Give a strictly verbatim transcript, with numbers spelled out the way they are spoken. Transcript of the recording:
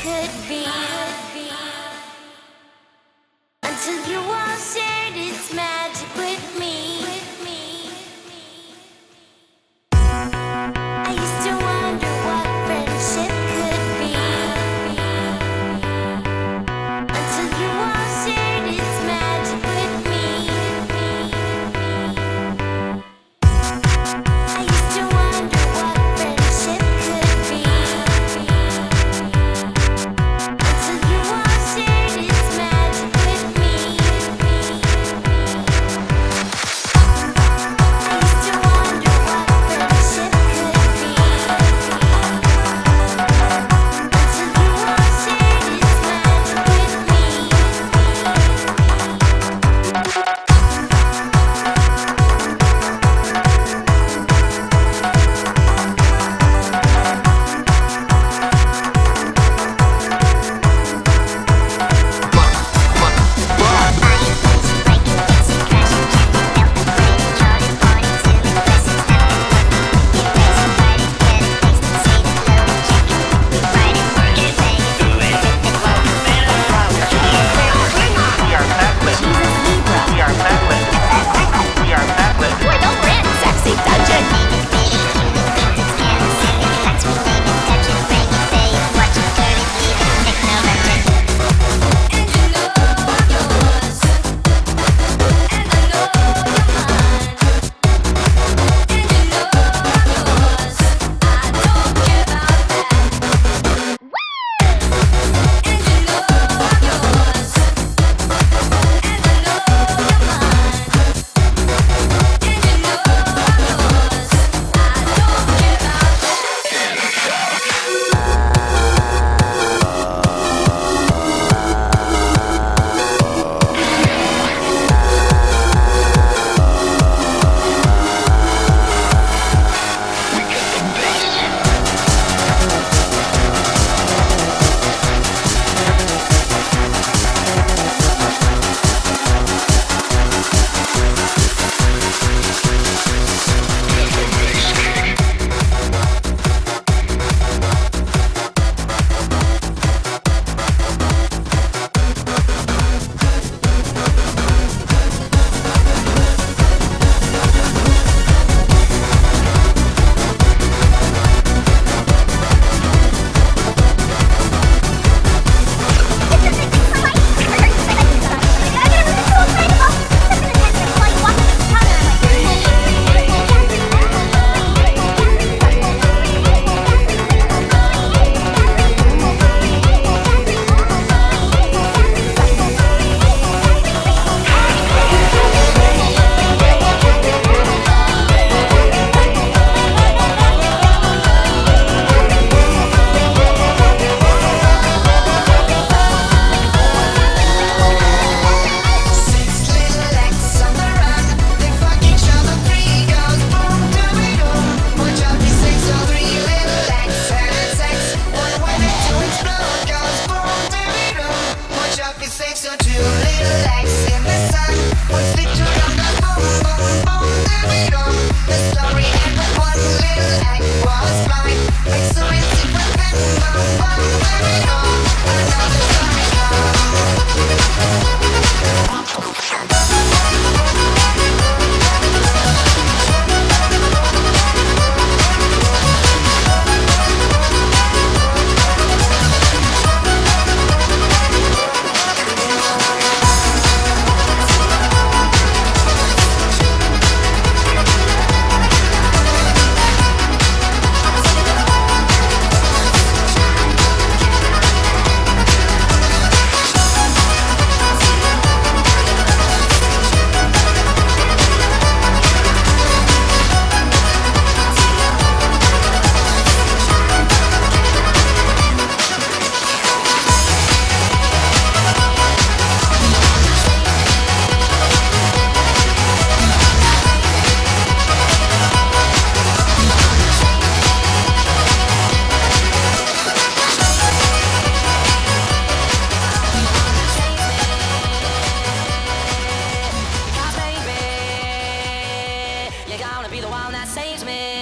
could be. Until you all shared its magic with me. I used to wonder what friendship could be. Until you all shared its magic with me. I used to wonder what friendship could be. Until you all shared its magic with me. I used to wonder what friendship could be. Until you all shared its magic with me. be the one that saves me.